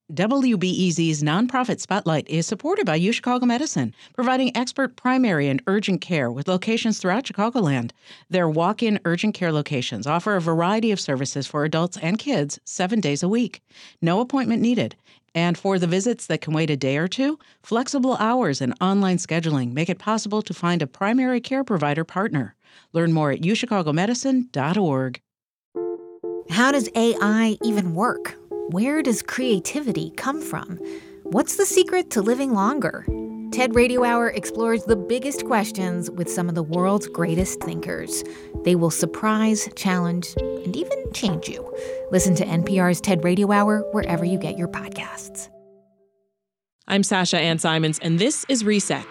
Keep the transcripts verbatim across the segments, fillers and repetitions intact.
W B E Z's nonprofit Spotlight is supported by UChicago Medicine, providing expert primary and urgent care with locations throughout Chicagoland. Their walk-in urgent care locations offer a variety of services for adults and kids seven days a week. No appointment needed. And for the visits that can wait a day or two, flexible hours and online scheduling make it possible to find a primary care provider partner. Learn more at u chicago medicine dot org. How does A I even work? Where does creativity come from? What's the secret to living longer? TED Radio Hour explores the biggest questions with some of the world's greatest thinkers. They will surprise, challenge, and even change you. Listen to N P R's TED Radio Hour wherever you get your podcasts. I'm Sasha Ann Simons, and this is Reset.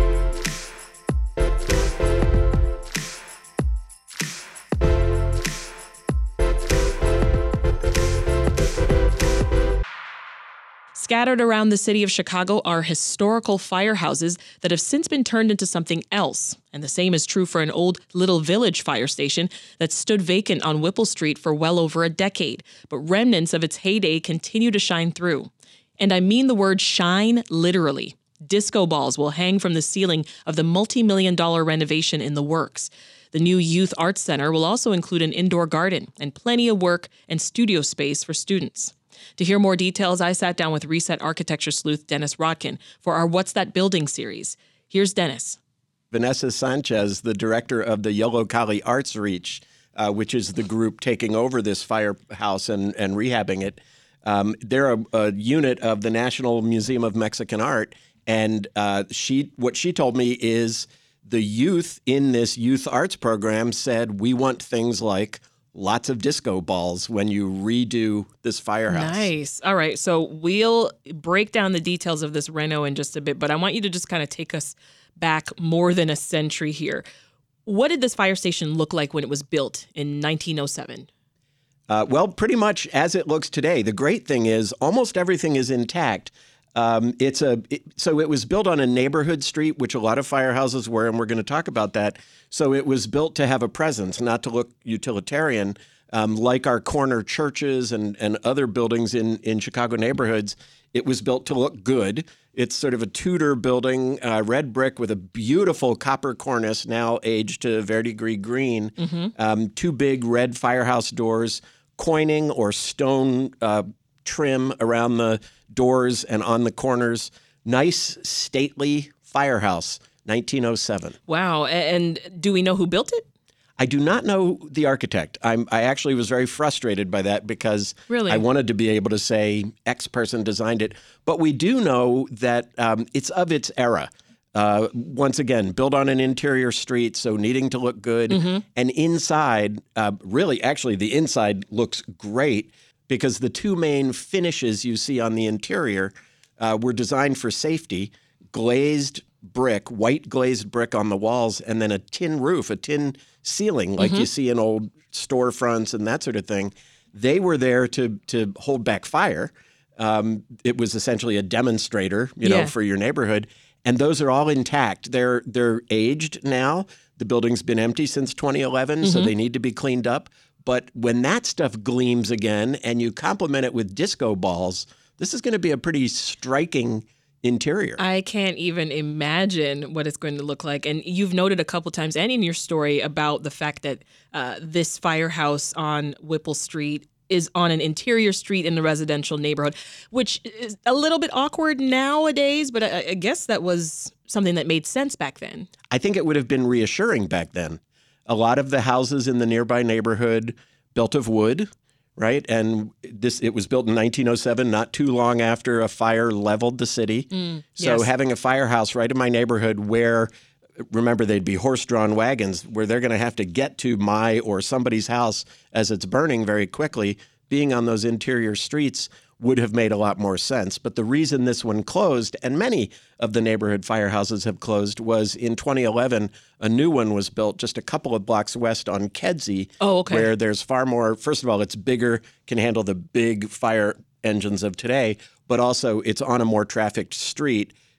Scattered around the city of Chicago are historical firehouses that have since been turned into something else. And the same is true for an old Little Village fire station that stood vacant on Whipple Street for well over a decade. But remnants of its heyday continue to shine through. And I mean the word shine literally. Disco balls will hang from the ceiling of the multi-million dollar renovation in the works. The new Youth Arts Center will also include an indoor garden and plenty of work and studio space for students. To hear more details, I sat down with Reset architecture sleuth Dennis Rodkin for our What's That Building series. Here's Dennis. Vanessa Sanchez, the director of the Yollocalli Arts Reach, uh, which is the group taking over this firehouse and, and rehabbing it. Um, they're a, a unit of the National Museum of Mexican Art, and uh, she what she told me is the youth in this youth arts program said, we want things like lots of disco balls when you redo this firehouse. Nice. All right. So we'll break down the details of this reno in just a bit, but I want you to just kind of take us back more than a century here. What did this fire station look like when it was built in nineteen oh seven? Uh, well, pretty much as it looks today. The great thing is almost everything is intact. Um, it's a it, so it was built on a neighborhood street, which a lot of firehouses were, and we're going to talk about that. So it was built to have a presence, not to look utilitarian, um, like our corner churches and, and other buildings in, in Chicago neighborhoods. It was built to look good. It's sort of a Tudor building, uh, red brick with a beautiful copper cornice, now aged to verdigris green, mm-hmm. um, two big red firehouse doors, coining or stone uh, trim around the doors and on the corners. Nice, stately firehouse, nineteen oh seven. Wow. And do we know who built it? I do not know the architect. I'm, I actually was very frustrated by that because really? I wanted to be able to say X person designed it. But we do know that um, it's of its era. Uh, once again, built on an interior street, so needing to look good. Mm-hmm. And inside, uh, really, actually, the inside looks great because the two main finishes you see on the interior uh, were designed for safety. Glazed brick, white glazed brick on the walls, and then a tin roof, a tin ceiling like mm-hmm. you see in old storefronts and that sort of thing. They were there to to hold back fire. Um, it was essentially a demonstrator, you know, yeah. for your neighborhood. And those are all intact. They're they're aged now. The building's been empty since twenty eleven, mm-hmm. so they need to be cleaned up. But when that stuff gleams again and you complement it with disco balls, this is going to be a pretty striking interior. I can't even imagine what it's going to look like. And you've noted a couple times and in your story about the fact that uh, this firehouse on Whipple Street is on an interior street in the residential neighborhood, which is a little bit awkward nowadays, but I, I guess that was something that made sense back then. I think it would have been reassuring back then. A lot of the houses in the nearby neighborhood built of wood, right? And this it was built in nineteen oh seven, not too long after a fire leveled the city. Mm, so yes. having a firehouse right in my neighborhood where, remember, they'd be horse-drawn wagons where they're going to have to get to my or somebody's house as it's burning very quickly, being on those interior streets would have made a lot more sense. But the reason this one closed, and many of the neighborhood firehouses have closed, was in twenty eleven, a new one was built just a couple of blocks west on Kedzie, oh, okay. where there's far more, first of all, it's bigger, can handle the big fire engines of today, but also it's on a more trafficked street.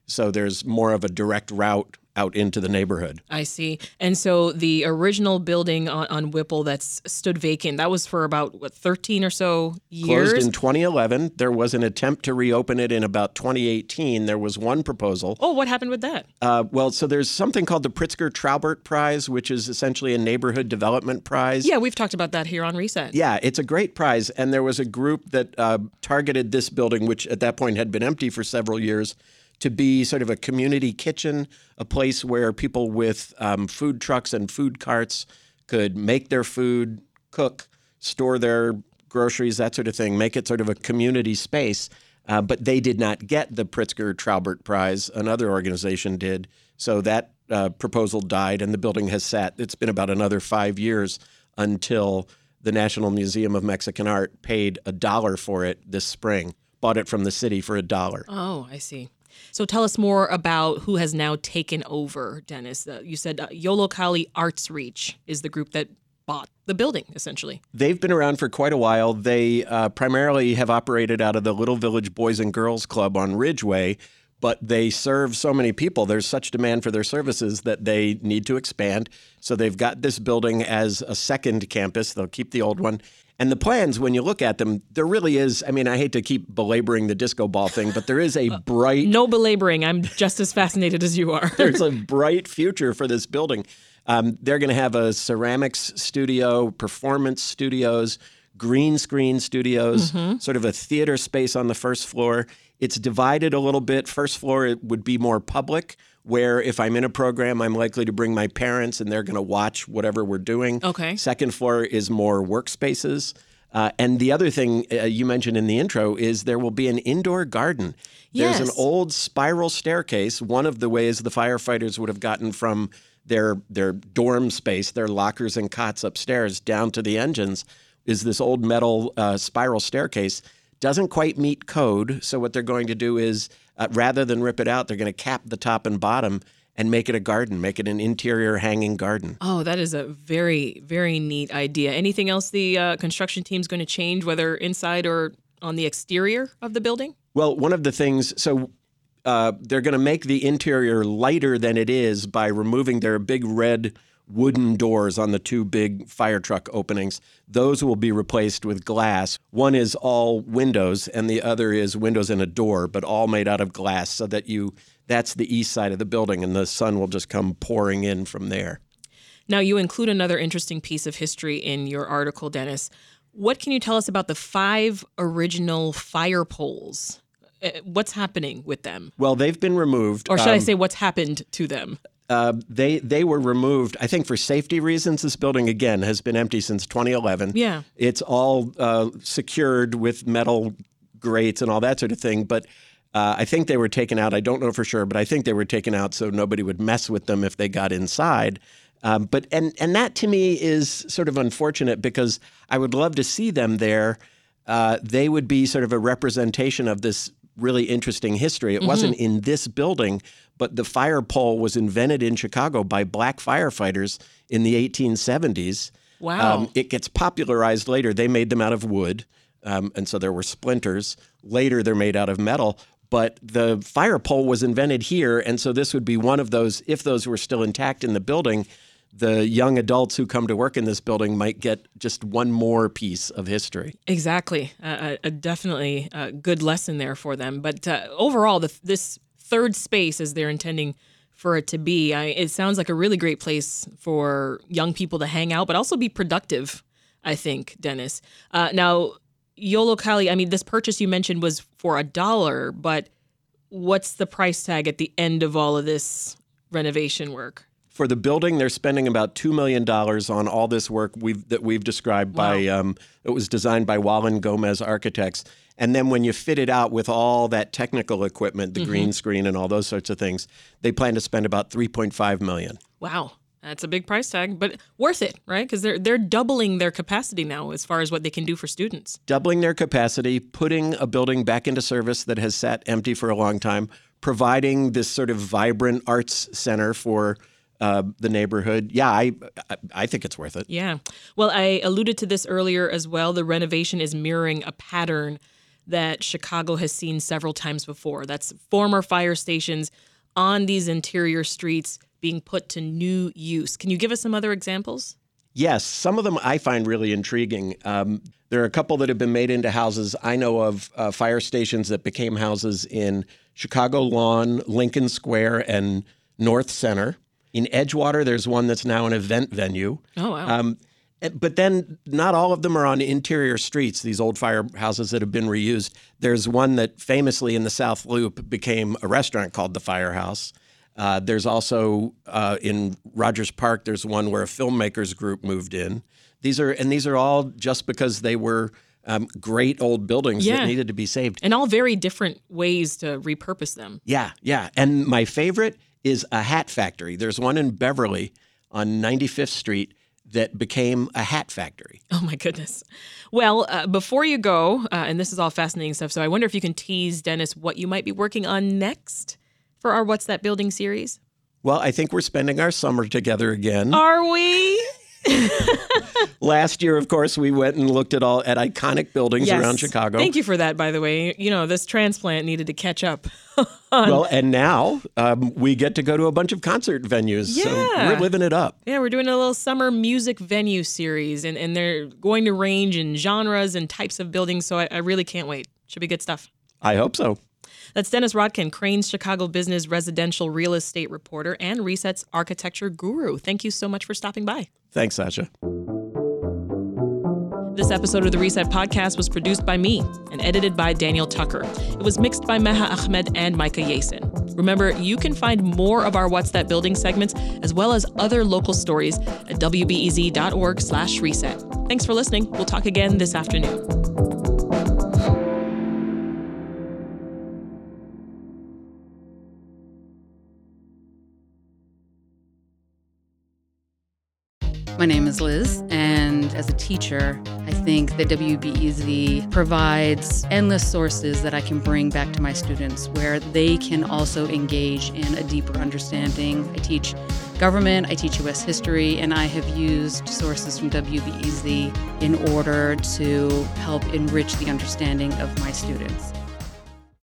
So there's more of a direct route out into the neighborhood. I see. And so the original building on, on Whipple that's stood vacant, that was for about, what, thirteen or so years? Closed in twenty eleven. There was an attempt to reopen it in about twenty eighteen. There was one proposal. Oh, what happened with that? Uh, well, so there's something called the Pritzker-Traubert Prize, which is essentially a neighborhood development prize. Yeah, we've talked about that here on Reset. Yeah, it's a great prize. And there was a group that uh, targeted this building, which at that point had been empty for several years, to be sort of a community kitchen, a place where people with um, food trucks and food carts could make their food, cook, store their groceries, that sort of thing, make it sort of a community space. Uh, but they did not get the Pritzker-Traubert Prize. Another organization did. So that uh, proposal died, and the building has sat. It's been about another five years until the National Museum of Mexican Art paid a dollar for it this spring, bought it from the city for a dollar. Oh, I see. So tell us more about who has now taken over, Dennis. Uh, you said uh, Yollocalli Arts Reach is the group that bought the building, essentially. They've been around for quite a while. They uh, primarily have operated out of the Little Village Boys and Girls Club on Ridgeway, but they serve so many people. There's such demand for their services that they need to expand. So they've got this building as a second campus. They'll keep the old one. And the plans, when you look at them, there really is, I mean, I hate to keep belaboring the disco ball thing, but there is a bright... No belaboring. I'm just as fascinated as you are. There's a bright future for this building. Um, they're going to have a ceramics studio, performance studios, green screen studios, mm-hmm. sort of a theater space on the first floor. It's divided a little bit. First floor, it would be more public, where if I'm in a program, I'm likely to bring my parents and they're going to watch whatever we're doing. Okay. Second floor is more workspaces. Uh, and the other thing uh, you mentioned in the intro is there will be an indoor garden. Yes. There's an old spiral staircase, one of the ways the firefighters would have gotten from their their dorm space, their lockers and cots upstairs, down to the engines, is this old metal uh, spiral staircase. Doesn't quite meet code, so what they're going to do is, uh, rather than rip it out, they're going to cap the top and bottom and make it a garden, make it an interior hanging garden. Oh, that is a very, very neat idea. Anything else the uh, construction team's going to change, whether inside or on the exterior of the building? Well, one of the things, so uh, they're going to make the interior lighter than it is by removing their big red wooden doors on the two big fire truck openings. Those will be replaced with glass. One is all windows and the other is windows and a door, but all made out of glass so that you, that's the east side of the building and the sun will just come pouring in from there. Now, you include another interesting piece of history in your article, Dennis. What can you tell us about the five original fire poles? What's happening with them? Well, they've been removed. Or should um, I say what's happened to them? Uh, they they were removed, I think, for safety reasons. This building, again, has been empty since twenty eleven. Yeah. It's all uh, secured with metal grates and all that sort of thing. But uh, I think they were taken out. I don't know for sure, but I think they were taken out so nobody would mess with them if they got inside. Um, but and and that to me is sort of unfortunate because I would love to see them there. Uh, they would be sort of a representation of this really interesting history. It mm-hmm. wasn't in this building, but the fire pole was invented in Chicago by black firefighters in the eighteen seventies. Wow. Um, it gets popularized later. They made them out of wood, um, and so there were splinters. Later, they're made out of metal. But the fire pole was invented here, and so this would be one of those, if those were still intact in the building, the young adults who come to work in this building might get just one more piece of history. Exactly. Uh, a definitely a good lesson there for them. But uh, overall, the, this third space, as they're intending for it to be, I, it sounds like a really great place for young people to hang out, but also be productive, I think, Dennis. Uh, now, Yollocalli, I mean, this purchase you mentioned was for a dollar, but what's the price tag at the end of all of this renovation work? For the building, they're spending about two million dollars on all this work we've, that we've described wow. by, um, it was designed by Wallen Gomez Architects. And then when you fit it out with all that technical equipment, the mm-hmm. green screen and all those sorts of things, they plan to spend about three point five million dollars. Wow. That's a big price tag, but worth it, right? Because they're, they're doubling their capacity now as far as what they can do for students. Doubling their capacity, putting a building back into service that has sat empty for a long time, providing this sort of vibrant arts center for Uh, the neighborhood. Yeah, I I think it's worth it. Yeah. Well, I alluded to this earlier as well. The renovation is mirroring a pattern that Chicago has seen several times before. That's former fire stations on these interior streets being put to new use. Can you give us some other examples? Yes, some of them I find really intriguing. Um, there are a couple that have been made into houses. I know of uh, fire stations that became houses in Chicago Lawn, Lincoln Square, and North Center. In Edgewater, there's one that's now an event venue. Oh, wow. Um, but then not all of them are on interior streets, these old firehouses that have been reused. There's one that famously in the South Loop became a restaurant called the Firehouse. Uh, there's also uh, in Rogers Park, there's one where a filmmakers group moved in. These are and these are all just because they were um, great old buildings Yeah. that needed to be saved. And all very different ways to repurpose them. Yeah, yeah. And my favorite is a hat factory. There's one in Beverly on ninety-fifth Street that became a hat factory. Oh, my goodness. Well, uh, before you go, uh, and this is all fascinating stuff, so I wonder if you can tease, Dennis, what you might be working on next for our What's That Building series? Well, I think we're spending our summer together again. Are we? Last year, of course, we went and looked at all at iconic buildings Yes. around Chicago. Thank you for that, by the way. You know, this transplant needed to catch up. Well, and now um, we get to go to a bunch of concert venues. So Yeah. we're living it up. Yeah, we're doing a little summer music venue series, and, and they're going to range in genres and types of buildings, so I, I really can't wait. Should be good stuff. I hope so. That's Dennis Rodkin, Crane's Chicago business residential real estate reporter and Reset's architecture guru. Thank you so much for stopping by. Thanks, Sasha. This episode of the Reset Podcast was produced by me and edited by Daniel Tucker. It was mixed by Meha Ahmed and Micah Yasin. Remember, you can find more of our What's That Building segments as well as other local stories at w b e z dot org slash reset. Thanks for listening. We'll talk again this afternoon. My name is Liz, and as a teacher, I think that W B E Z provides endless sources that I can bring back to my students where they can also engage in a deeper understanding. I teach government, I teach U S history, and I have used sources from W B E Z in order to help enrich the understanding of my students.